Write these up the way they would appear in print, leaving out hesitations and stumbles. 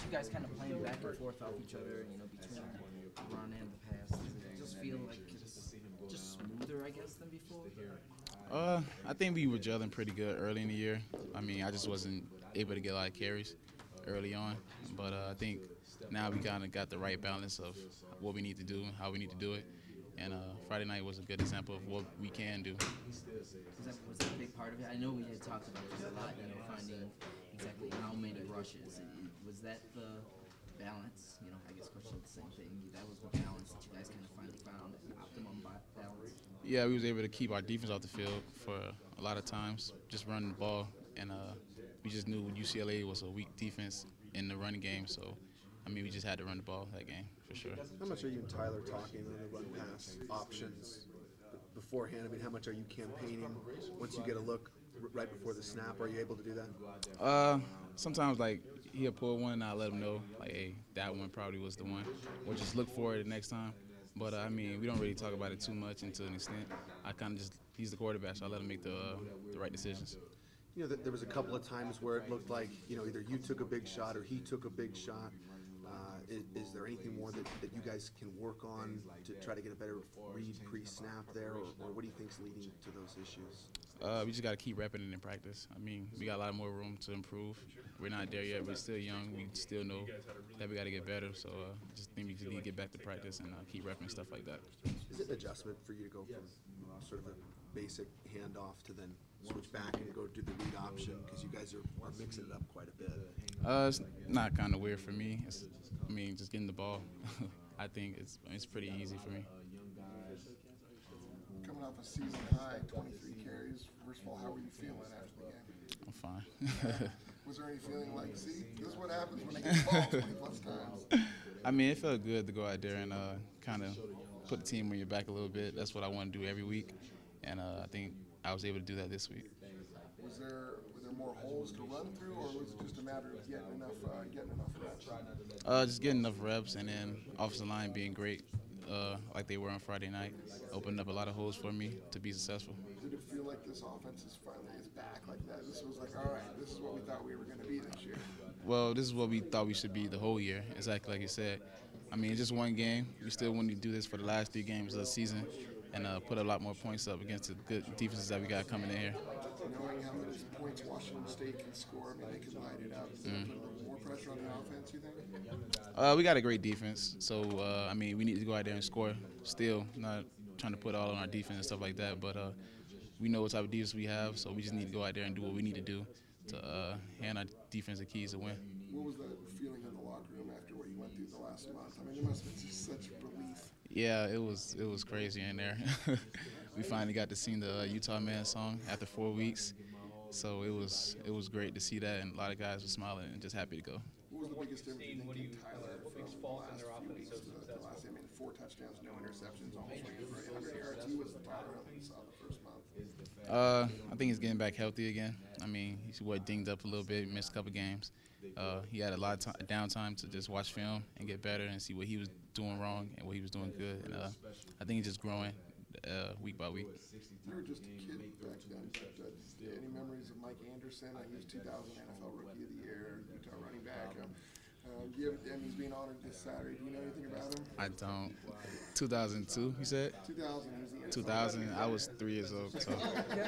you guys kind of playing back and forth off each other, between the run and the pass? Does it just feel like it's just smoother, I guess, than before? I think we were gelling pretty good early in the year. I mean, I just wasn't able to get a lot of carries early on, but I think now we kind of got the right balance of what we need to do and how we need to do it. And Friday night was a good example of what we can do. Was that a big part of it? I know we had talked about this a lot, finding exactly how many rushes. Was that the balance? I guess Coach said the same thing. That was the balance that you guys kind of finally found, an optimum balance. Yeah, we was able to keep our defense off the field for a lot of times, just running the ball, and we just knew UCLA was a weak defense in the running game, so I mean we just had to run the ball that game for sure. How much are you and Tyler talking on the run pass options beforehand? I mean, how much are you campaigning once you get a look right before the snap? Are you able to do that? Sometimes like he'll pull one and I'll let him know like, hey, that one probably was the one, or just look for it the next time. But I mean, we don't really talk about it too much and to an extent. I kind of just he's the quarterback, so I let him make the right decisions. There was a couple of times where it looked like either you took a big shot or he took a big shot. Is there anything more that you guys can work on to try to get a better read pre-snap there, or what do you think's leading to those issues? We just got to keep repping it in practice. I mean, we got a lot more room to improve. We're not there yet. We're still young. We still know that we got to get better. So I just think we just need to get back to practice and keep repping stuff like that. Is it an adjustment for you to go from sort of a basic handoff to then switch back and go do the read option, because you guys are mixing it up quite a bit? It's not kind of weird for me. I mean, just getting the ball. I think it's pretty easy for me. Coming off a season high, 23 carries. First of all, how were you feeling after the game? I'm fine. Was there any feeling like, see, this is what happens when I get the ball 20-plus times? I mean, it felt good to go out there and kind of put the team on your back a little bit. That's what I want to do every week, and I think I was able to do that this week. Were there more holes to run through, or was it just a matter of getting enough reps? Just getting enough reps, and then offensive line being great, like they were on Friday night, opened up a lot of holes for me to be successful. Did it feel like this offense is finally back like that? This was like, all right, this is what we thought we were going to be this year. Well, this is what we thought we should be the whole year, exactly like you said. I mean, it's just one game. We still want to do this for the last 3 games of the season and put a lot more points up against the good defenses that we got coming in here. Knowing how many points Washington State can score, I mean, they can light it up. Does that put a little more pressure on the offense, you think? We got a great defense, so, I mean, we need to go out there and score still, not trying to put all on our defense and stuff like that, but we know what type of defense we have, so we just need to go out there and do what we need to do to hand our defense the keys to win. What was that feeling in the locker room after what you went through the last month? I mean, it must have been just such relief. Yeah, it was crazy in there. We finally got to sing the Utah Man song after 4 weeks, so it was great to see that, and a lot of guys were smiling and just happy to go. What was the biggest difference you think in Tyler from the last few weeks to the last? I mean, 4 touchdowns, no interceptions, almost ran for 800 yards. He was the Tyler we saw the first month. I think he's getting back healthy again. I mean, he's dinged up a little bit, missed a couple games. He had a lot of downtime to just watch film and get better and see what he was doing wrong and what he was doing good. And I think he's just growing week by week. You were just a kid back then. Any memories of Mike Anderson? He was 2000 NFL Rookie of the Year, Utah running back. He's being honored this Saturday. Do you know anything about him? I don't. 2002, you said? 2000. He was the 2000. I was 3 years old. So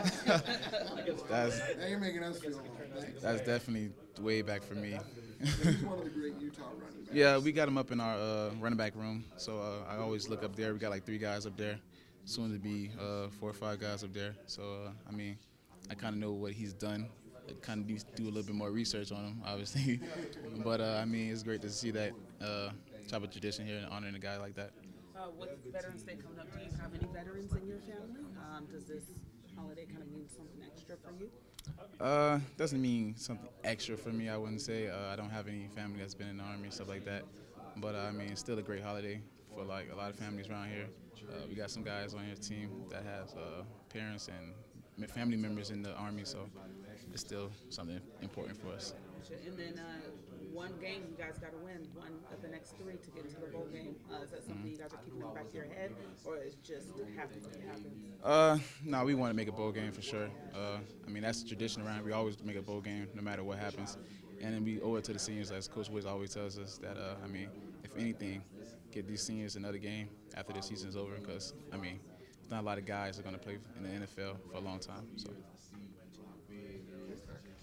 now you're making us feel old. Thanks. That's definitely way back for me. He's one of the great Utah running backs. Yeah, we got him up in our running back room. So I always look up there. We got like 3 guys up there. Soon to be 4 or 5 guys up there. So, I mean, I kind of know what he's done. I kind of do a little bit more research on him, obviously. But, I mean, it's great to see that type of tradition here and honoring a guy like that. With Veterans Day coming up, do you have any veterans in your family? Does this holiday kind of mean something extra for you? Doesn't mean something extra for me, I wouldn't say. I don't have any family that's been in the Army and stuff like that. But, I mean, it's still a great holiday for, like, a lot of families around here. We got some guys on your team that has parents and family members in the Army, so it's still something important for us. And then one game you guys got to win, one of the next 3 to get into the bowl game. Is that something you guys are keeping in the back of your head, or it's just happens when it happens? No, we want to make a bowl game for sure. I mean, that's the tradition around. We always make a bowl game no matter what happens. And then we owe it to the seniors, as Coach Woods always tells us, that, I mean, if anything, get these seniors another game after the season's over because, I mean, not a lot of guys are going to play in the NFL for a long time. So.